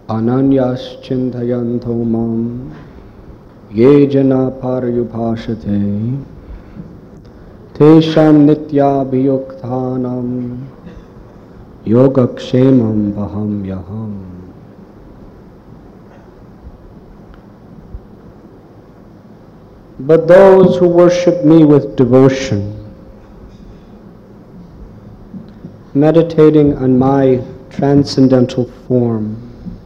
Ananyas chintayanto mam ye jana parayubhashate tesham nityabhiyukthanam yogakshemam vaham yaham. But those who worship me with devotion, meditating on my transcendental form,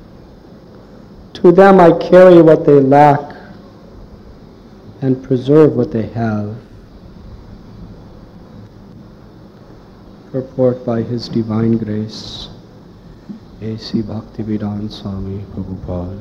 to them I carry what they lack and preserve what they have. Purport by His Divine Grace, A.C. Bhaktivedanta Swami Prabhupada.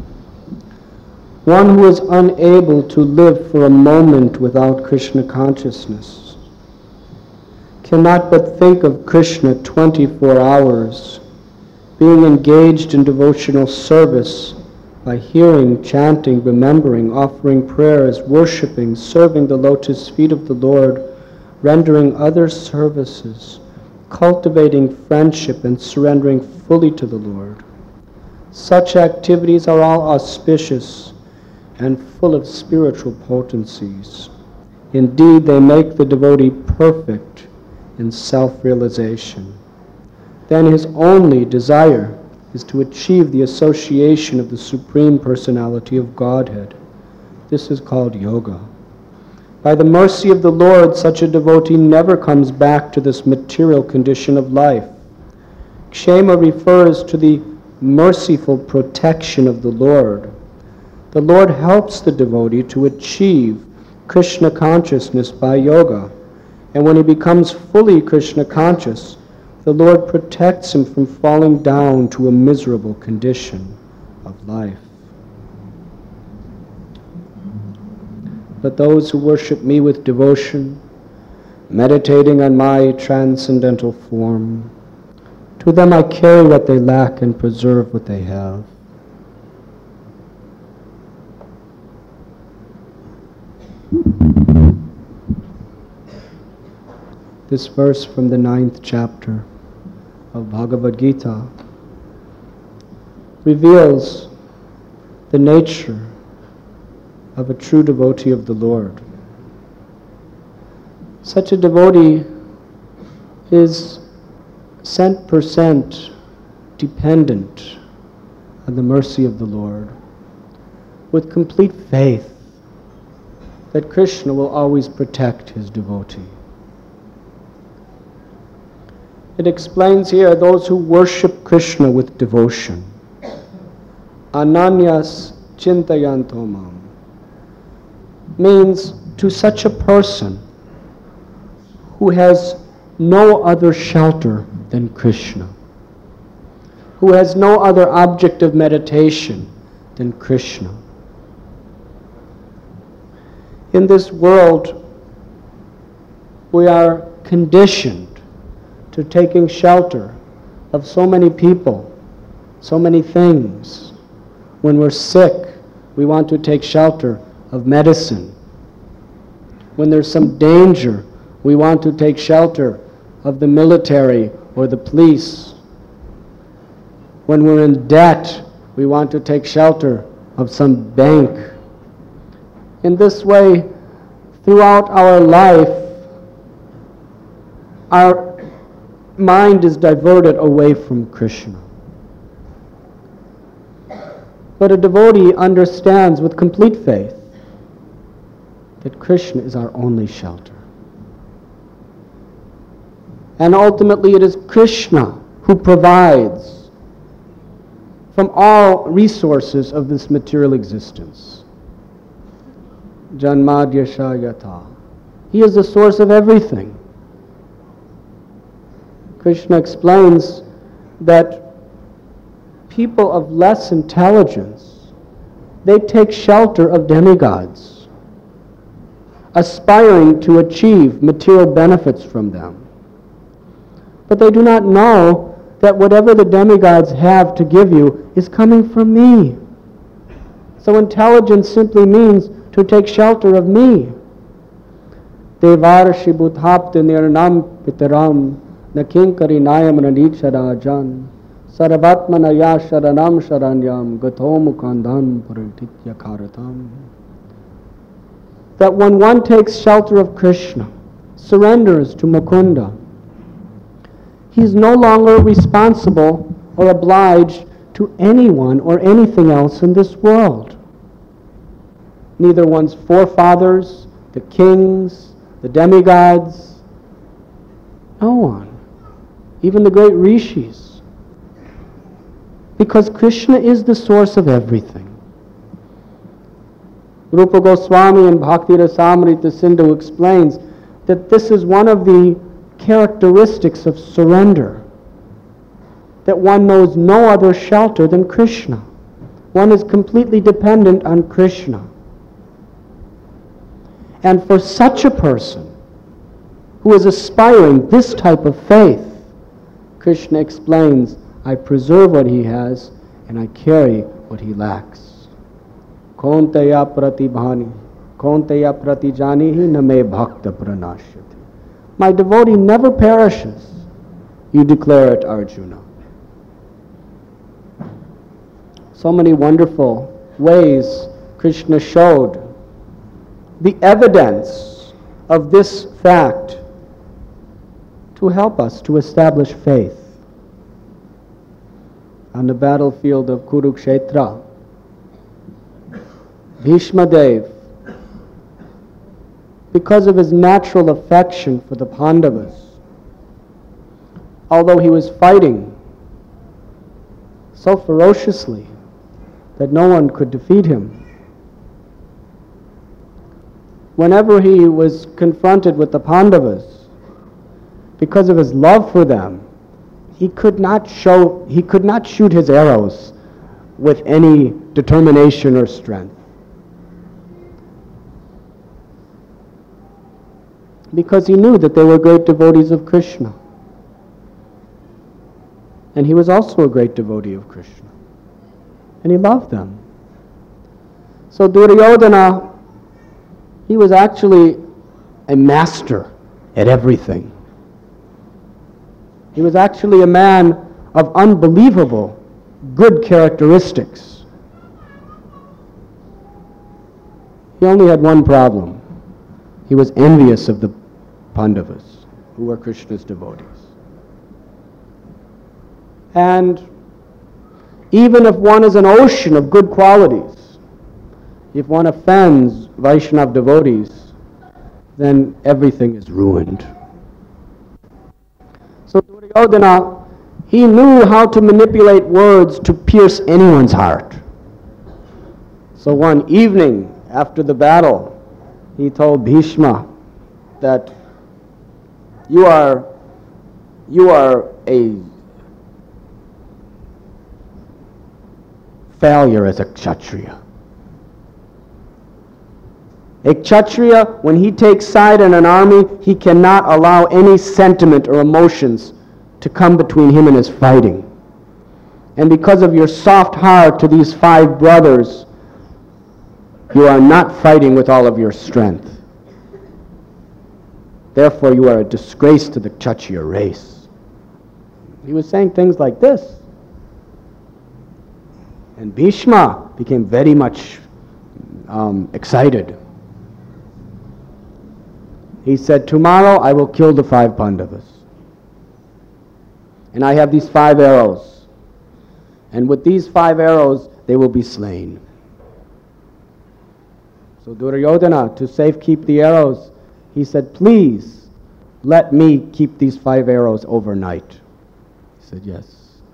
One who is unable to live for a moment without Krishna consciousness cannot but think of Krishna 24 hours, being engaged in devotional service by hearing, chanting, remembering, offering prayers, worshipping, serving the lotus feet of the Lord, rendering other services, cultivating friendship, and surrendering fully to the Lord. Such activities are all auspicious and full of spiritual potencies. Indeed, they make the devotee perfect in self-realization. Then his only desire is to achieve the association of the Supreme Personality of Godhead. This is called yoga. By the mercy of the Lord, such a devotee never comes back to this material condition of life. Kshema refers to the merciful protection of the Lord. The Lord helps the devotee to achieve Krishna consciousness by yoga. And when he becomes fully Krishna conscious, the Lord protects him from falling down to a miserable condition of life. But those who worship me with devotion, meditating on my transcendental form, to them I carry what they lack and preserve what they have. This verse from the 9th chapter of Bhagavad Gita reveals the nature of a true devotee of the Lord. Such a devotee is 100% dependent on the mercy of the Lord, with complete faith that Krishna will always protect his devotee. It explains here those who worship Krishna with devotion. Ananyas chintayanto mam means to such a person who has no other shelter than Krishna, who has no other object of meditation than Krishna. In this world, we are conditioned to taking shelter of so many people, so many things. When we're sick, we want to take shelter of medicine. When there's some danger, we want to take shelter of the military or the police. When we're in debt, we want to take shelter of some bank. In this way, throughout our life, our mind is diverted away from Krishna. But a devotee understands with complete faith that Krishna is our only shelter. And ultimately it is Krishna who provides from all resources of this material existence. Janmadhyasha yata. He is the source of everything. Krishna explains that people of less intelligence, they take shelter of demigods, aspiring to achieve material benefits from them. But they do not know that whatever the demigods have to give you is coming from me. So intelligence simply means to take shelter of me. Devarshi bhuthapti nirnam pitaram nakinkari nayam nanicharajan Sarvatmanaya sharanam sharanyam gato mukandhan parititya karatam. That when one takes shelter of Krishna, surrenders to Mukunda, he's no longer responsible or obliged to anyone or anything else in this world. Neither one's forefathers, the kings, the demigods, no one, even the great rishis. Because Krishna is the source of everything. Rupa Goswami in Bhakti Rasamrita Sindhu explains that this is one of the characteristics of surrender, that one knows no other shelter than Krishna. One is completely dependent on Krishna. And for such a person who is aspiring this type of faith, Krishna explains, I preserve what he has and I carry what he lacks. Kauntaya pratibhani, kauntaya pratijanihi name bhakta pranashyati. My devotee never perishes. You declare it, Arjuna. So many wonderful ways Krishna showed the evidence of this fact to help us to establish faith. On the battlefield of Kurukshetra, Bhishma Dev, because of his natural affection for the Pandavas, although he was fighting so ferociously that no one could defeat him, whenever he was confronted with the Pandavas, because of his love for them, he could not shoot his arrows with any determination or strength. Because he knew that they were great devotees of Krishna. And he was also a great devotee of Krishna. And he loved them. So Duryodhana, he was actually a master at everything. He was actually a man of unbelievable good characteristics. He only had one problem. He was envious of the Pandavas, who were Krishna's devotees. And even if one is an ocean of good qualities, if one offends Vaishnava devotees, then everything is ruined. So Duryodhana, he knew how to manipulate words to pierce anyone's heart. So one evening after the battle, he told Bhishma that you are a failure as a Kshatriya. A Kshatriya, when he takes side in an army, he cannot allow any sentiment or emotions to come between him and his fighting. And because of your soft heart to these 5 brothers, you are not fighting with all of your strength. Therefore, you are a disgrace to the Kshatriya race. He was saying things like this. And Bhishma became very much excited. He said, tomorrow I will kill the 5 Pandavas. And I have these 5 arrows. And with these 5 arrows, they will be slain. So Duryodhana, to safekeep the arrows, he said, please, let me keep these 5 arrows overnight. He said, yes.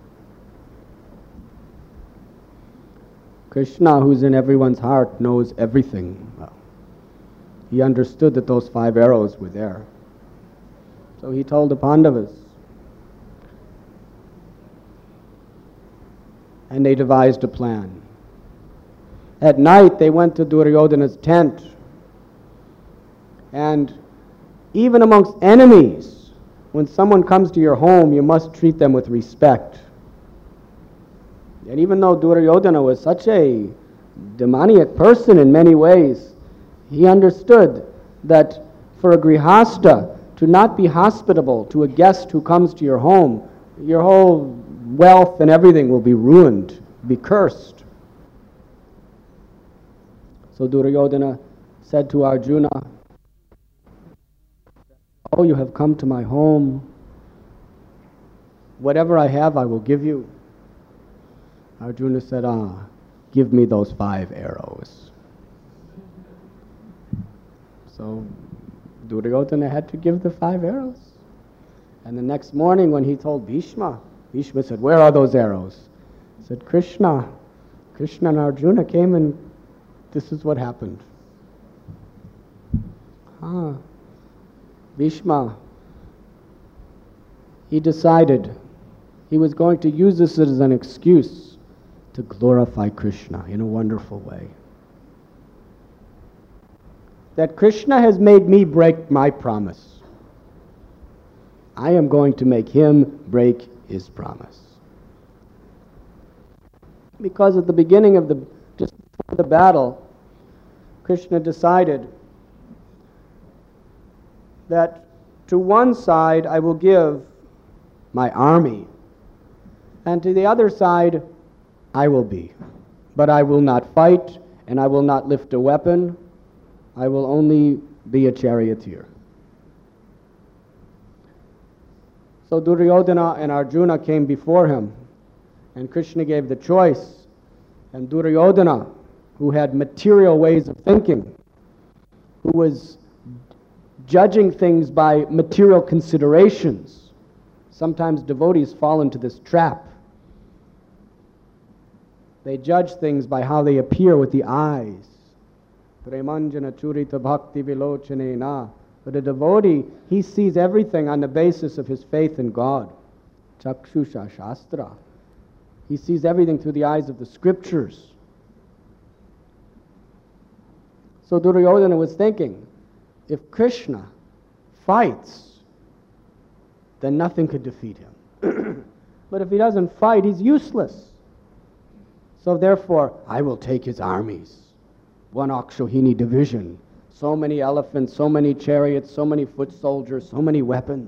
Krishna, who's in everyone's heart, knows everything. He understood that those 5 arrows were there. So he told the Pandavas. And they devised a plan. At night, they went to Duryodhana's tent. And even amongst enemies, when someone comes to your home, you must treat them with respect. And even though Duryodhana was such a demoniac person in many ways, he understood that for a grihasta to not be hospitable to a guest who comes to your home, your whole wealth and everything will be ruined, be cursed. So Duryodhana said to Arjuna, "Oh, you have come to my home. Whatever I have, I will give you." Arjuna said, "Give me those 5 arrows." So Duryodhana had to give the 5 arrows. And the next morning when he told Bhishma, Bhishma said, "Where are those arrows?" He said, Krishna and Arjuna came and this is what happened. Bhishma, he decided he was going to use this as an excuse to glorify Krishna in a wonderful way. That Krishna has made me break my promise. I am going to make him break his promise. Because at the beginning of just before the battle, Krishna decided that to one side I will give my army, and to the other side I will be. But I will not fight, and I will not lift a weapon. I will only be a charioteer. So Duryodhana and Arjuna came before him, and Krishna gave the choice. And Duryodhana, who had material ways of thinking, who was judging things by material considerations. Sometimes devotees fall into this trap. They judge things by how they appear with the eyes. Premanjana churita bhakti vilochanena. But a devotee, he sees everything on the basis of his faith in God. Chakshusha shastra. He sees everything through the eyes of the scriptures. So Duryodhana was thinking, if Krishna fights, then nothing could defeat him. But if he doesn't fight, he's useless. So therefore, I will take his armies. 1 Akshohini division. So many elephants, so many chariots, so many foot soldiers, so many weapons.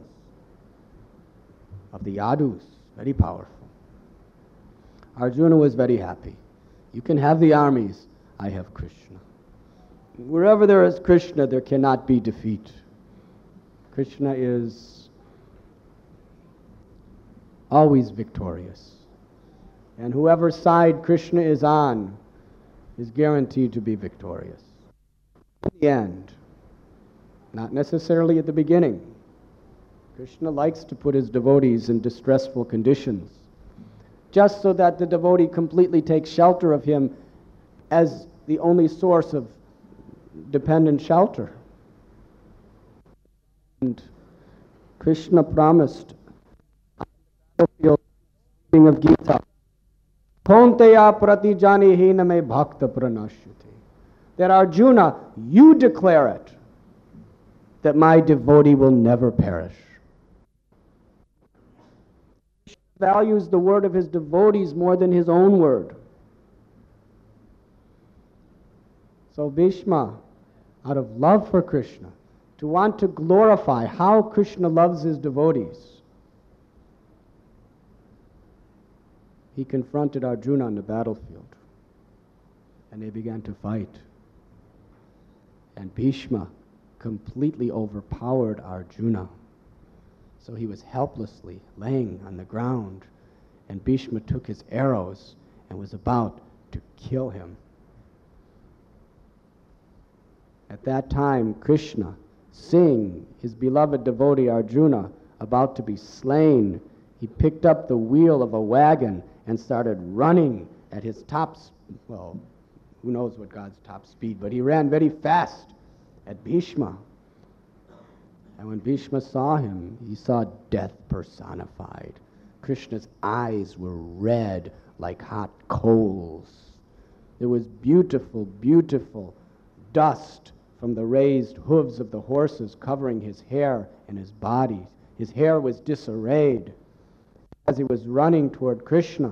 Of the Yadus, very powerful. Arjuna was very happy. You can have the armies, I have Krishna. Wherever there is Krishna, there cannot be defeat. Krishna is always victorious. And whoever side Krishna is on is guaranteed to be victorious. In the end, not necessarily at the beginning. Krishna likes to put his devotees in distressful conditions, just so that the devotee completely takes shelter of him as the only source of dependent shelter. And Krishna promised of Gita, Konteya pratijani hina me bhakta pranashyate. That Arjuna, you declare it, that my devotee will never perish. He values the word of his devotees more than his own word. So Bhishma, out of love for Krishna, to want to glorify how Krishna loves his devotees, he confronted Arjuna on the battlefield, and they began to fight. And Bhishma completely overpowered Arjuna. So he was helplessly laying on the ground, and Bhishma took his arrows and was about to kill him. At that time, Krishna, seeing his beloved devotee Arjuna about to be slain, he picked up the wheel of a wagon and started running at his top, well, who knows what God's top speed, but he ran very fast at Bhishma. And when Bhishma saw him, he saw death personified. Krishna's eyes were red like hot coals. There was beautiful, beautiful dust from the raised hooves of the horses covering his hair and his body. His hair was disarrayed. As he was running toward Krishna,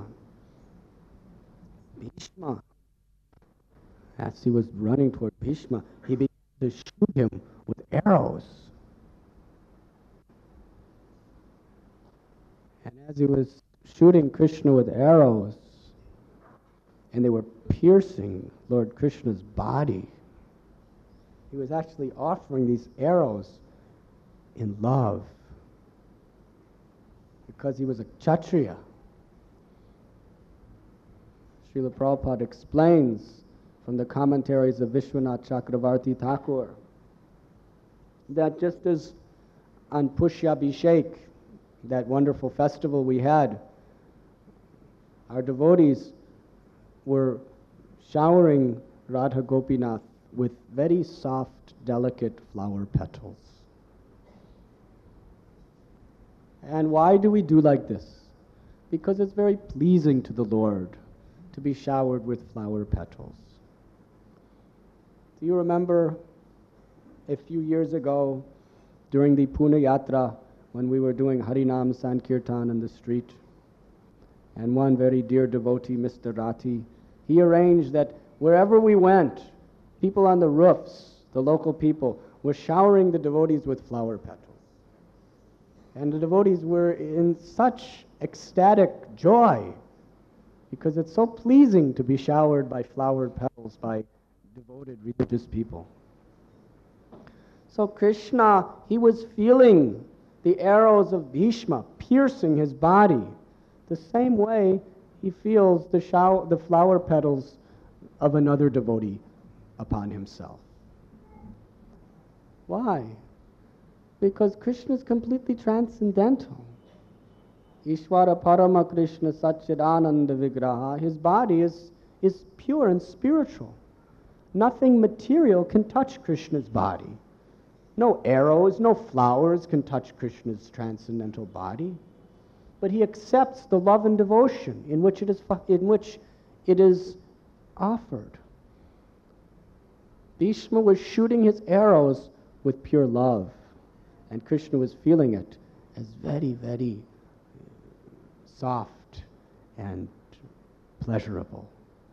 Bhishma, as he was running toward Bhishma, he began to shoot him with arrows. And as he was shooting shooting Krishna with arrows, and they were piercing Lord Krishna's body. He was actually offering these arrows in love because he was a Kshatriya. Srila Prabhupada explains from the commentaries of Vishwanath Chakravarti Thakur that just as on Pushyabhishek, that wonderful festival we had, our devotees were showering Radha Gopinath with very soft, delicate flower petals. And why do we do like this? Because it's very pleasing to the Lord to be showered with flower petals. Do you remember a few years ago during the Pune Yatra when we were doing Harinam Sankirtan in the street? And one very dear devotee, Mr. Rati, he arranged that wherever we went, people on the roofs, the local people, were showering the devotees with flower petals. And the devotees were in such ecstatic joy because it's so pleasing to be showered by flower petals by devoted religious people. So Krishna, he was feeling the arrows of Bhishma piercing his body the same way he feels the flower petals of another devotee upon himself. Why? Because Krishna is completely transcendental. Ishvara Parama Krishna Satchidananda Vigraha, his body is pure and spiritual. Nothing material can touch Krishna's body. No arrows, no flowers can touch Krishna's transcendental body. But he accepts the love and devotion in which it is offered. Bhishma was shooting his arrows with pure love, and Krishna was feeling it as very, very soft and pleasurable.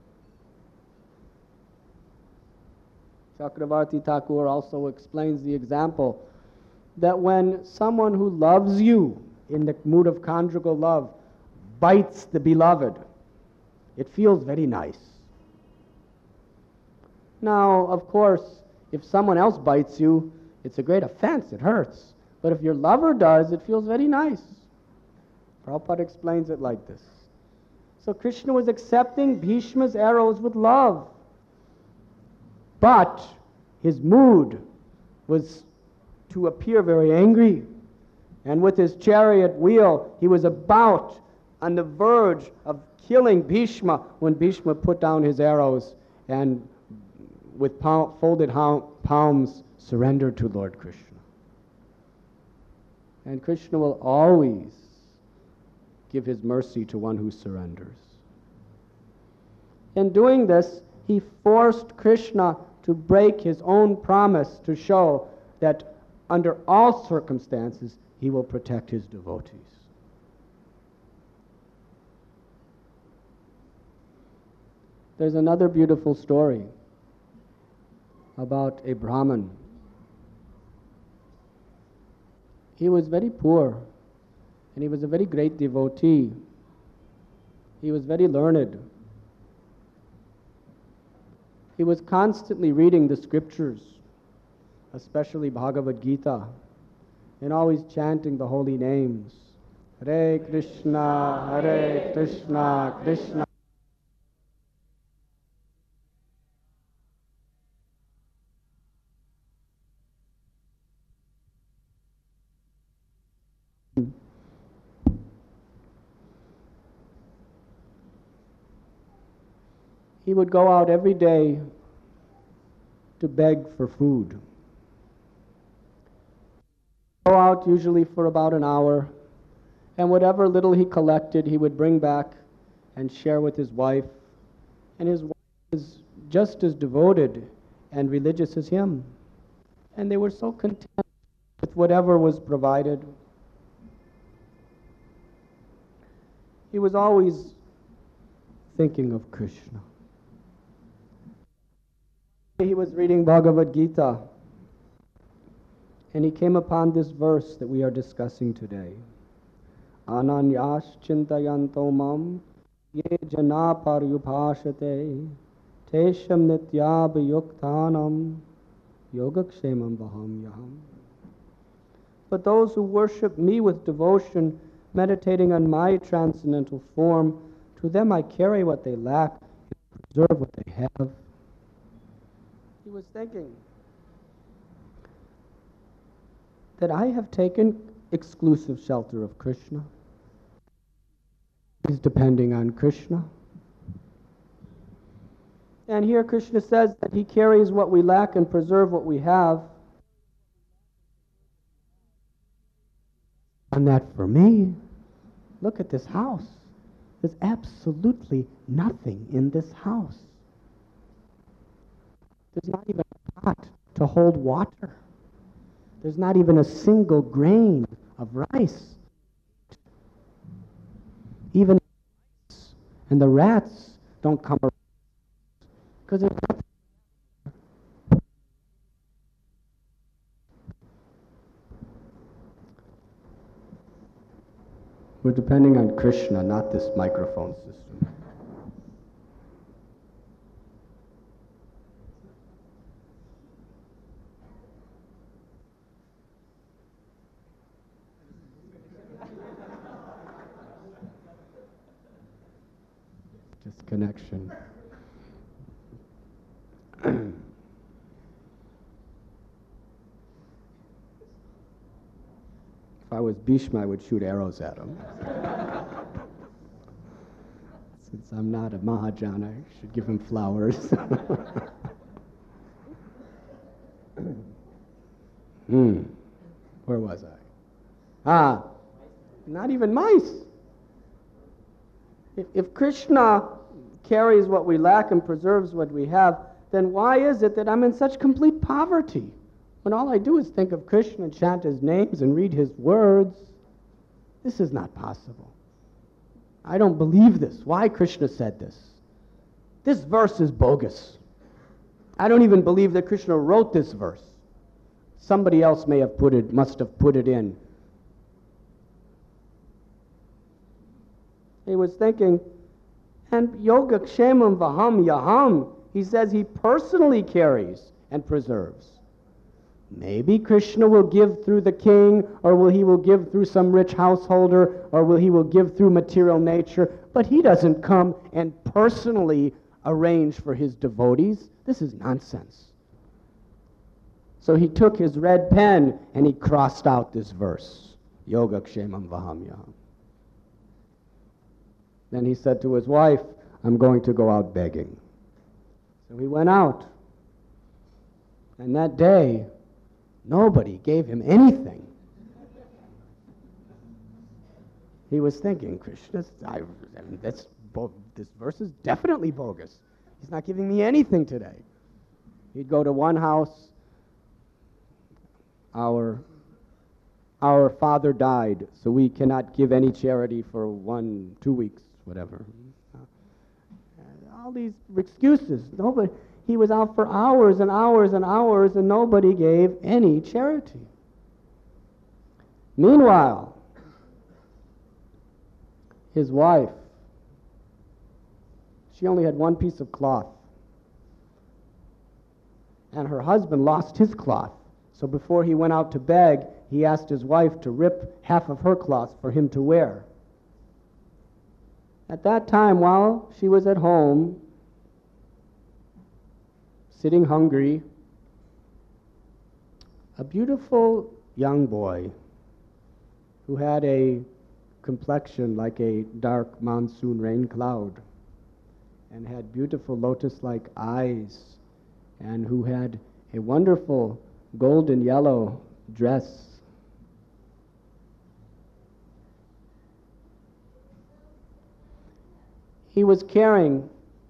Chakravarti Thakur also explains the example that when someone who loves you in the mood of conjugal love bites the beloved, it feels very nice. Now, of course, if someone else bites you, it's a great offense, it hurts. But if your lover does, it feels very nice. Prabhupada explains it like this. So Krishna was accepting Bhishma's arrows with love. But his mood was to appear very angry. And with his chariot wheel, he was about on the verge of killing Bhishma when Bhishma put down his arrows and with folded palms surrendered to Lord Krishna. And Krishna will always give his mercy to one who surrenders. In doing this, he forced Krishna to break his own promise to show that under all circumstances he will protect his devotees. There's another beautiful story about a Brahmin. He was very poor, and he was a very great devotee. He was very learned. He was constantly reading the scriptures, especially Bhagavad Gita, and always chanting the holy names. Hare Krishna, Krishna. He would go out every day to beg for food. Go out usually for about an hour, and whatever little he collected, he would bring back and share with his wife. And his wife was just as devoted and religious as him. And they were so content with whatever was provided. He was always thinking of Krishna. He was reading Bhagavad Gita, and he came upon this verse that we are discussing today. Ananyas chintayanto mam ye jana paryubhashate tesham nityabhyuktanam yogakshemam vaham yaham. But those who worship me with devotion, meditating on my transcendental form, to them I carry what they lack and preserve what they have. He was thinking that I have taken exclusive shelter of Krishna. He's depending on Krishna. And here Krishna says that he carries what we lack and preserve what we have. And that for me, look at this house. There's absolutely nothing in this house. There's not even a pot to hold water. There's not even a single grain of rice. Even and the rats don't come around because there's nothing. We're depending on Krishna, not this microphone system. Disconnection. If I was Bhishma, I would shoot arrows at him. Since I'm not a Mahajana, I should give him flowers. Where was I? Not even mice. If Krishna carries what we lack and preserves what we have, then why is it that I'm in such complete poverty? When all I do is think of Krishna and chant his names and read his words, this is not possible. I don't believe this. Why Krishna said this? This verse is bogus. I don't even believe that Krishna wrote this verse. Somebody else must have put it in. He was thinking, and yogakshemam vaham yaham, he says he personally carries and preserves. Maybe Krishna will give through the king, or he will give through some rich householder, or he will give through material nature, but he doesn't come and personally arrange for his devotees. This is nonsense. So he took his red pen and he crossed out this verse, Yogakshemam vaham yaham. Then he said to his wife, I'm going to go out begging. So he went out. And that day, nobody gave him anything. He was thinking, Krishna, this verse is definitely bogus. He's not giving me anything today. He'd go to one house. Our father died, so we cannot give any charity for 2 weeks, whatever. All these excuses. He was out for hours and hours and hours, and nobody gave any charity. Meanwhile, his wife, she only had one piece of cloth. And her husband lost his cloth. So before he went out to beg, he asked his wife to rip half of her cloth for him to wear. At that time, while she was at home, sitting hungry, a beautiful young boy who had a complexion like a dark monsoon rain cloud and had beautiful lotus-like eyes and who had a wonderful golden yellow dress. He was carrying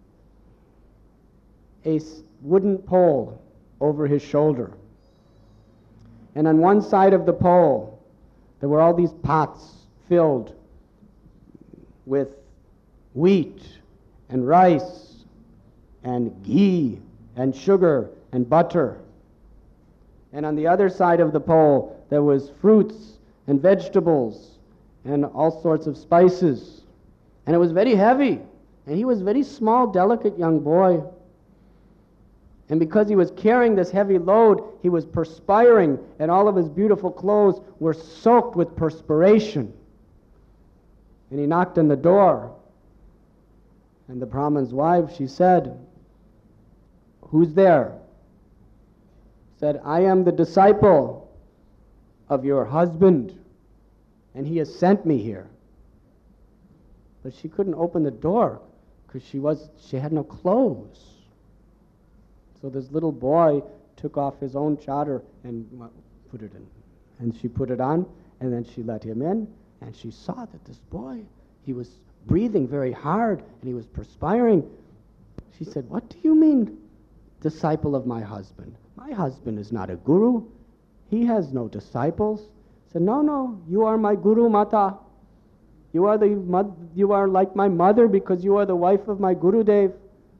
a wooden pole over his shoulder. And on one side of the pole, there were all these pots filled with wheat and rice and ghee and sugar and butter. And on the other side of the pole, there was fruits and vegetables and all sorts of spices. And it was very heavy. And he was a very small, delicate young boy. And because he was carrying this heavy load, he was perspiring, and all of his beautiful clothes were soaked with perspiration. And he knocked on the door. And the Brahman's wife, she said, "Who's there?" Said, "I am the disciple of your husband, and he has sent me here." But she couldn't open the door because she had no clothes. So this little boy took off his own chadar and put it in. And she put it on, and then she let him in, and she saw that this boy, he was breathing very hard, and he was perspiring. She said, "What do you mean, disciple of my husband? My husband is not a guru. He has no disciples." He said, "No, you are my Guru Mata. You are like my mother because you are the wife of my Gurudev."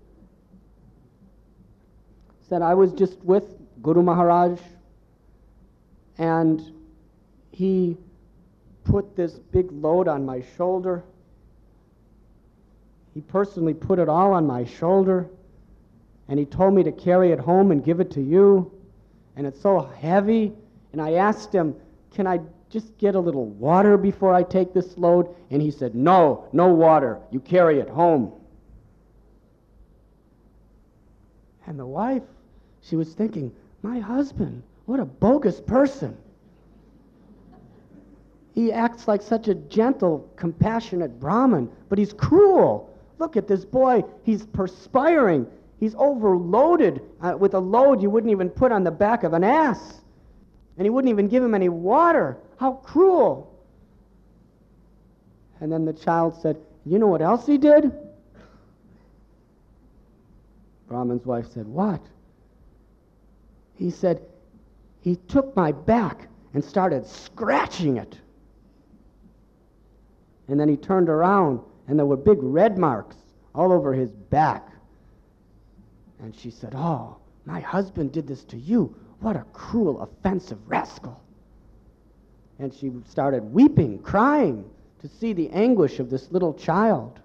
Said, "I was just with Guru Maharaj, and he put this big load on my shoulder. He personally put it all on my shoulder, and he told me to carry it home and give it to you, and it's so heavy." And I asked him, "Can I just get a little water before I take this load?" And he said, no water. You carry it home." And the wife, she was thinking, my husband, what a bogus person. He acts like such a gentle, compassionate Brahmin, but he's cruel. Look at this boy. He's perspiring. He's overloaded with a load you wouldn't even put on the back of an ass. And he wouldn't even give him any water. How cruel. And then the child said, "You know what else he did?" Brahman's wife said, "What?" He said, "He took my back and started scratching it." And then he turned around, and there were big red marks all over his back. And she said, "Oh, my husband did this to you. What a cruel, offensive rascal." And she started weeping, crying, to see the anguish of this little child.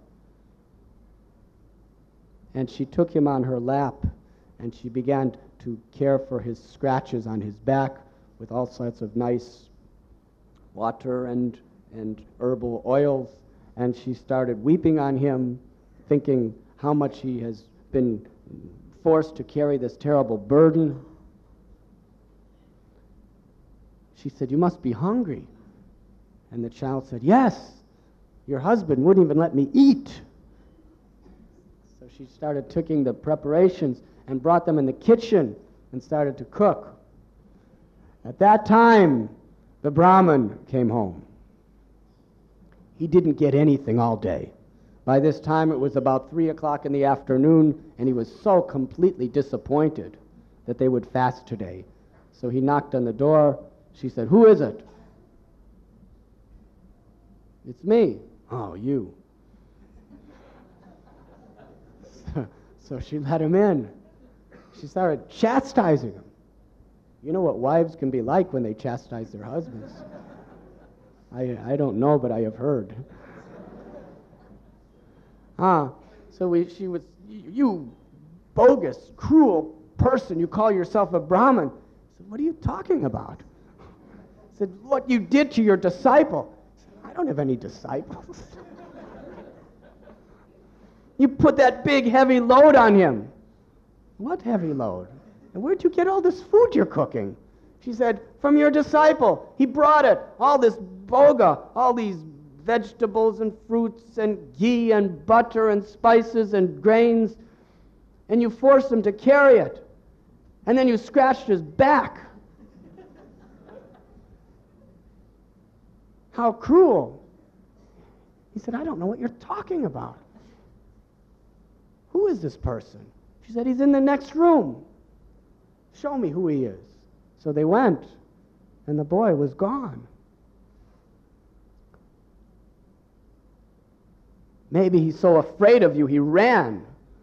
And she took him on her lap, and she began to care for his scratches on his back with all sorts of nice water and herbal oils. And she started weeping on him, thinking how much he has been forced to carry this terrible burden. She said, "You must be hungry." And the child said, "Yes, your husband wouldn't even let me eat." So she started taking the preparations and brought them in the kitchen and started to cook. At that time, the Brahmin came home. He didn't get anything all day. By this time, it was about 3 o'clock in the afternoon, and he was so completely disappointed that they would fast today. So he knocked on the door. She said, "Who is it?" "It's me." "Oh, you." So she let him in. She started chastising him. You know what wives can be like when they chastise their husbands. I don't know, but I have heard. She was, "You bogus, cruel person, you call yourself a Brahmin." I said, "What are you talking about?" I said, "What you did to your disciple." I said, "I don't have any disciples." "You put that big heavy load on him." "What heavy load? And where'd you get all this food you're cooking?" She said, "From your disciple. He brought it, all this boga, all these vegetables and fruits and ghee and butter and spices and grains, and you forced him to carry it. And then you scratched his back." "How cruel." He said, "I don't know what you're talking about. Who is this person?" She said, "He's in the next room. Show me who he is." So they went, and the boy was gone. Maybe he's so afraid of you, he ran.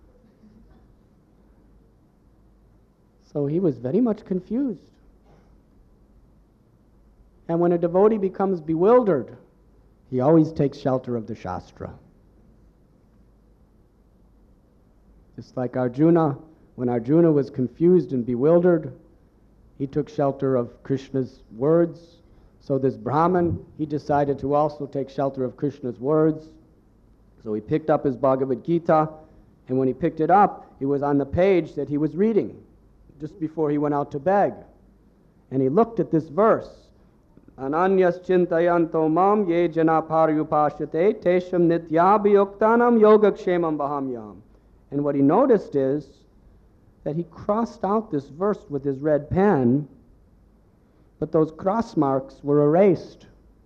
So he was very much confused. And when a devotee becomes bewildered, He always takes shelter of the Shastra. Just like Arjuna, when Arjuna was confused and bewildered, he took shelter of Krishna's words. So this Brahmin, he decided to also take shelter of Krishna's words. So he picked up his Bhagavad Gita, and when he picked it up, it was on the page that he was reading just before he went out to beg. And he looked at this verse, Ananyas chintayanto mam ye jana paryupashate tesham nityabhiyuktanam yogakshemam bahamyam. And what he noticed is that he crossed out this verse with his red pen, but those cross marks were erased.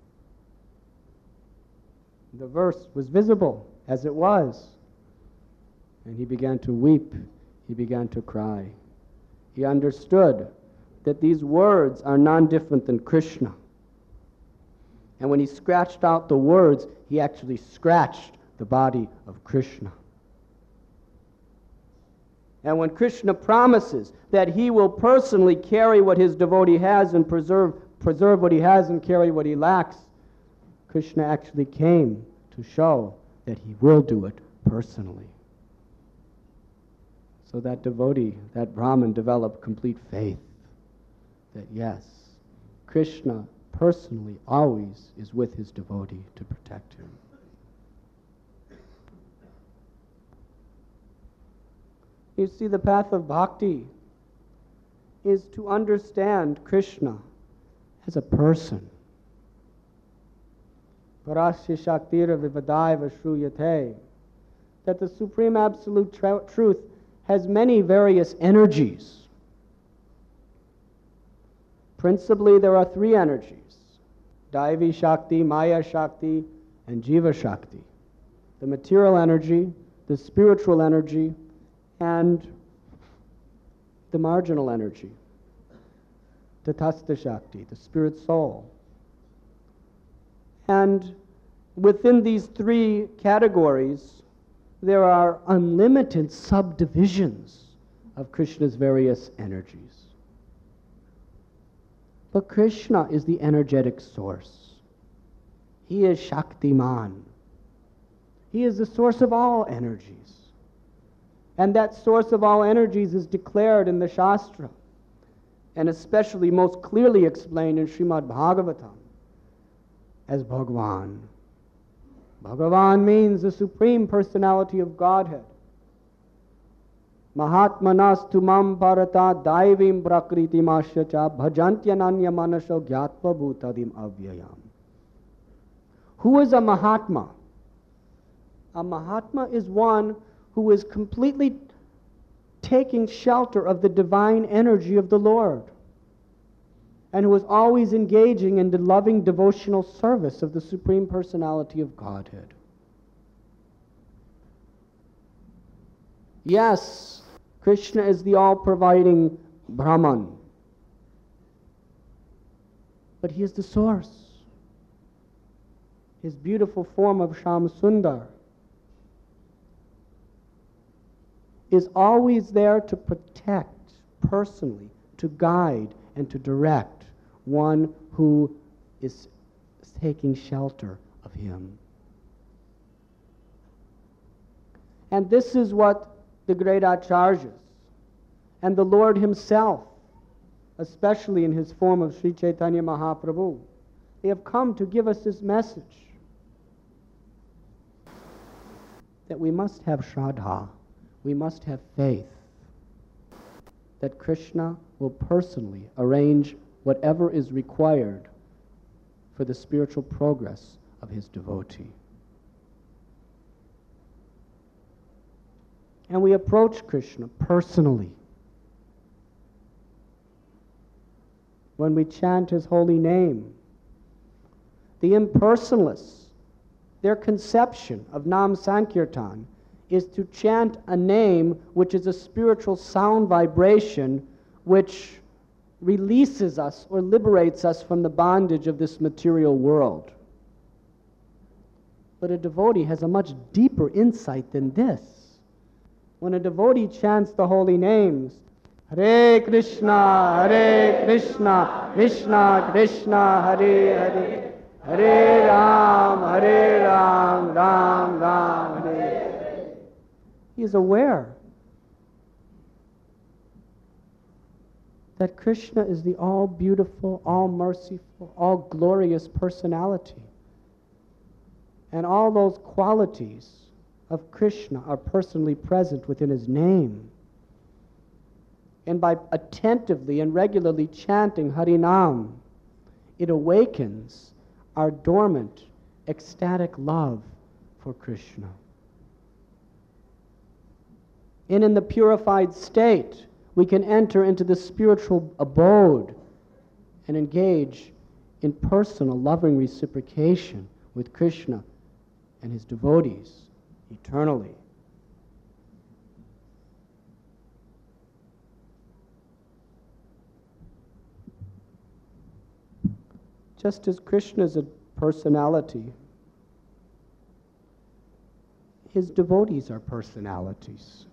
The verse was visible as it was. And he began to weep. He began to cry. He understood that these words are non-different than Krishna. And when he scratched out the words, he actually scratched the body of Krishna. And when Krishna promises that he will personally carry what his devotee has and preserve what he has and carry what he lacks, Krishna actually came to show that he will do it personally. So that devotee, that Brahmin, developed complete faith that yes, Krishna personally always is with his devotee to protect him. You see, the path of bhakti is to understand Krishna as a person. Parasya Shaktira Vivadaiva Shruyate. That the Supreme Absolute Truth has many various energies. Principally, there are three energies: Daivi Shakti, Maya Shakti, and Jiva Shakti. The material energy, the spiritual energy, and the marginal energy, Tatastha Shakti, the spirit soul. And within these three categories, there are unlimited subdivisions of Krishna's various energies. But Krishna is the energetic source. He is Shaktiman. He is the source of all energies. And that source of all energies is declared in the Shastra, and especially most clearly explained in Srimad Bhagavatam as Bhagavan. Bhagavan means the Supreme Personality of Godhead. Mahatmanas tumam parata daivim prakriti masyacha bhajantyananya manasho gyatva bhutadim avyayam. Who is a Mahatma? A Mahatma is one who is completely taking shelter of the divine energy of the Lord, and who is always engaging in the loving devotional service of the Supreme Personality of Godhead. Yes, Krishna is the all-providing Brahman, but he is the source. His beautiful form of Sham Sundar is always there to protect personally, to guide and to direct one who is taking shelter of him. And this is what the great Acharyas and the Lord himself, especially in his form of Sri Chaitanya Mahaprabhu, they have come to give us this message that we must have Shraddha. We must have faith that Krishna will personally arrange whatever is required for the spiritual progress of his devotee. And we approach Krishna personally. When we chant his holy name, the impersonalists, their conception of Nam Sankirtan is to chant a name which is a spiritual sound vibration which releases us or liberates us from the bondage of this material world. But a devotee has a much deeper insight than this. When a devotee chants the holy names, Hare Krishna, Krishna Krishna, Hare Hare, Hare Ram, Ram Ram, Hare. He is aware that Krishna is the all-beautiful, all-merciful, all-glorious personality. And all those qualities of Krishna are personally present within his name. And by attentively and regularly chanting Harinam, it awakens our dormant, ecstatic love for Krishna. And in the purified state, we can enter into the spiritual abode and engage in personal loving reciprocation with Krishna and his devotees eternally. Just as Krishna is a personality, his devotees are personalities.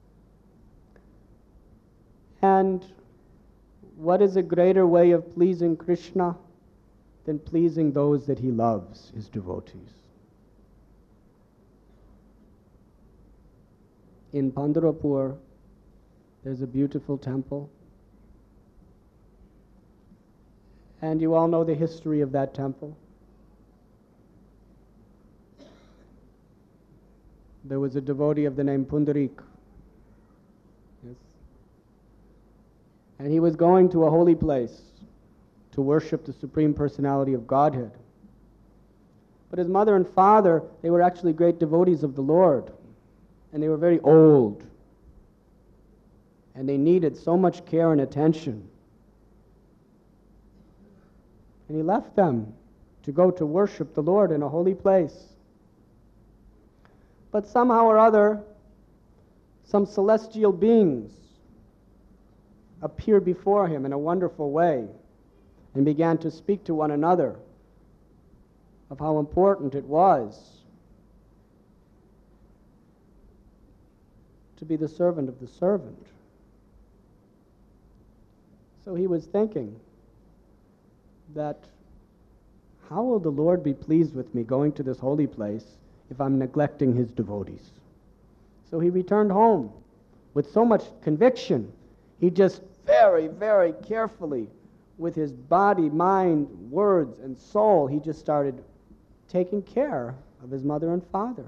And what is a greater way of pleasing Krishna than pleasing those that he loves, his devotees? In Pandharpur, there's a beautiful temple. And you all know the history of that temple. There was a devotee of the name Pundarik. Yes. And he was going to a holy place to worship the Supreme Personality of Godhead. But his mother and father, they were actually great devotees of the Lord. And they were very old. And they needed so much care and attention. And he left them to go to worship the Lord in a holy place. But somehow or other, some celestial beings appeared before him in a wonderful way and began to speak to one another of how important it was to be the servant of the servant. So he was thinking that how will the Lord be pleased with me going to this holy place if I'm neglecting his devotees? So he returned home with so much conviction. He just very, very carefully, with his body, mind, words, and soul, he just started taking care of his mother and father,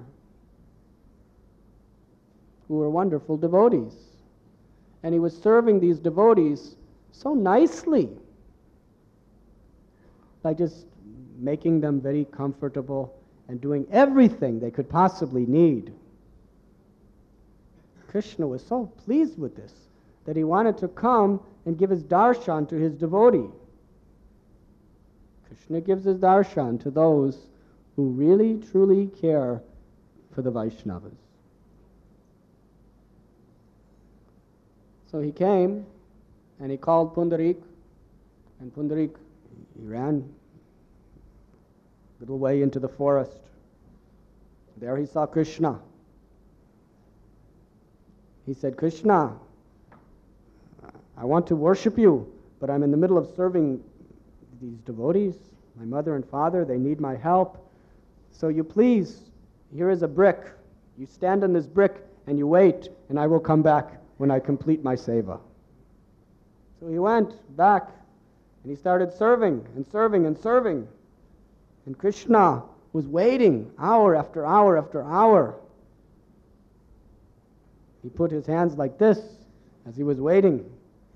who were wonderful devotees. And he was serving these devotees so nicely, by just making them very comfortable and doing everything they could possibly need. Krishna was so pleased with this that he wanted to come and give his darshan to his devotee. Krishna gives his darshan to those who really, truly care for the Vaishnavas. So he came and he called Pundarik, and Pundarik, he ran a little way into the forest. There he saw Krishna. He said, Krishna, I want to worship you, but I'm in the middle of serving these devotees, my mother and father. They need my help. So you please, here is a brick. You stand on this brick and you wait, and I will come back when I complete my seva. So he went back and he started serving and serving and serving. And Krishna was waiting hour after hour after hour. He put his hands like this as he was waiting.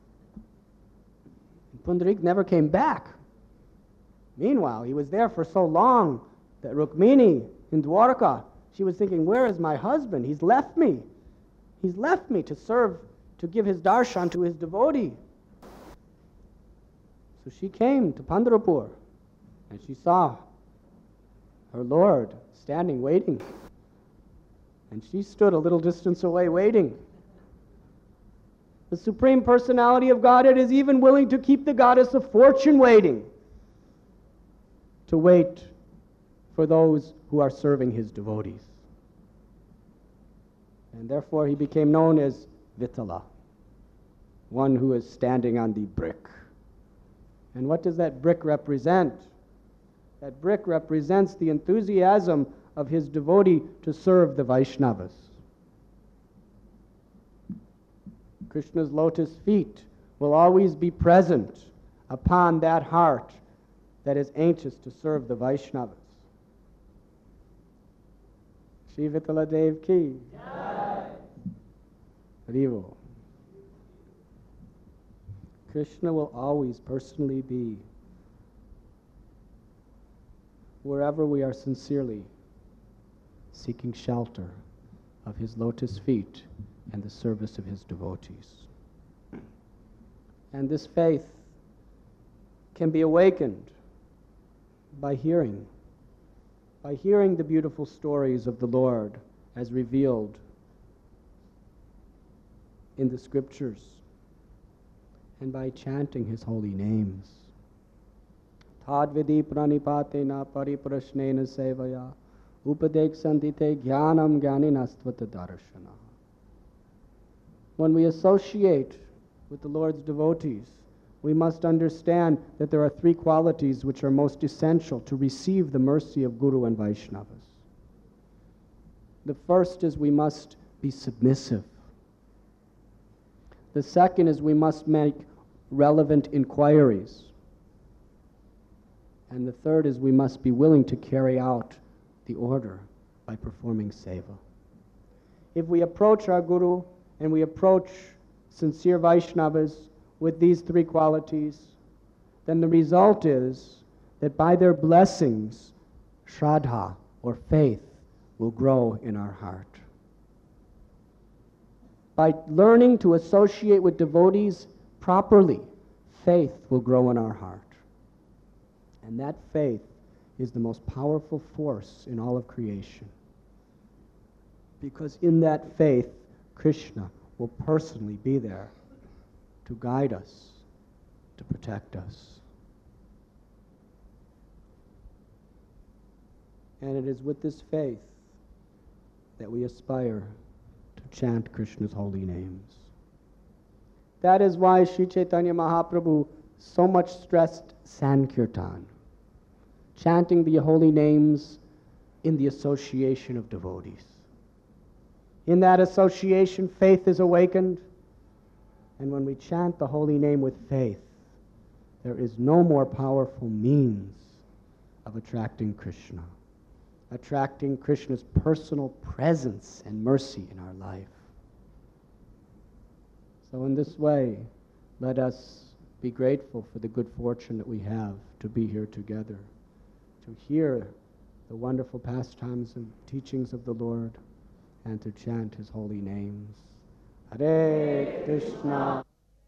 And Pundarik never came back. Meanwhile, he was there for so long that Rukmini in Dwarka, she was thinking, where is my husband? He's left me. He's left me to serve, to give his darshan to his devotee. So she came to Pandharpur and she saw her Lord standing waiting. And she stood a little distance away waiting. The Supreme Personality of Godhead is even willing to keep the goddess of fortune waiting, to wait for those who are serving his devotees. And therefore he became known as Vithala, one who is standing on the brick. And what does that brick represent? That brick represents the enthusiasm of his devotee to serve the Vaishnavas. Krishna's lotus feet will always be present upon that heart that is anxious to serve the Vaishnavas. Shri Vitala Dev ki. Haribo. Krishna will always personally be wherever we are sincerely seeking shelter of his lotus feet and the service of his devotees. And this faith can be awakened by hearing the beautiful stories of the Lord as revealed in the scriptures, and by chanting his holy names. Tad vidi pranipatena pariprashnena sevaya upadekshantite jnanam jnaninastvata darshana. When we associate with the Lord's devotees, we must understand that there are three qualities which are most essential to receive the mercy of Guru and Vaishnavas. The first is we must be submissive. The second is we must make relevant inquiries. And the third is we must be willing to carry out the order by performing seva. If we approach our Guru and we approach sincere Vaishnavas with these three qualities, then the result is that by their blessings, Shraddha, or faith, will grow in our heart. By learning to associate with devotees properly, faith will grow in our heart. And that faith is the most powerful force in all of creation. Because in that faith, Krishna will personally be there to guide us, to protect us. And it is with this faith that we aspire to chant Krishna's holy names. That is why Sri Chaitanya Mahaprabhu so much stressed Sankirtan, chanting the holy names in the association of devotees. In that association, faith is awakened, and when we chant the holy name with faith, there is no more powerful means of attracting Krishna, attracting Krishna's personal presence and mercy in our life. So in this way, let us be grateful for the good fortune that we have to be here together, to hear the wonderful pastimes and teachings of the Lord, and to chant his holy names. Hare Krishna.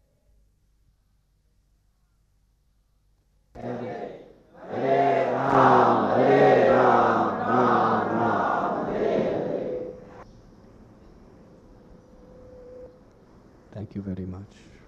Hare Ram, Hare Ram, Ram Ram, Hare Hare. Thank you very much.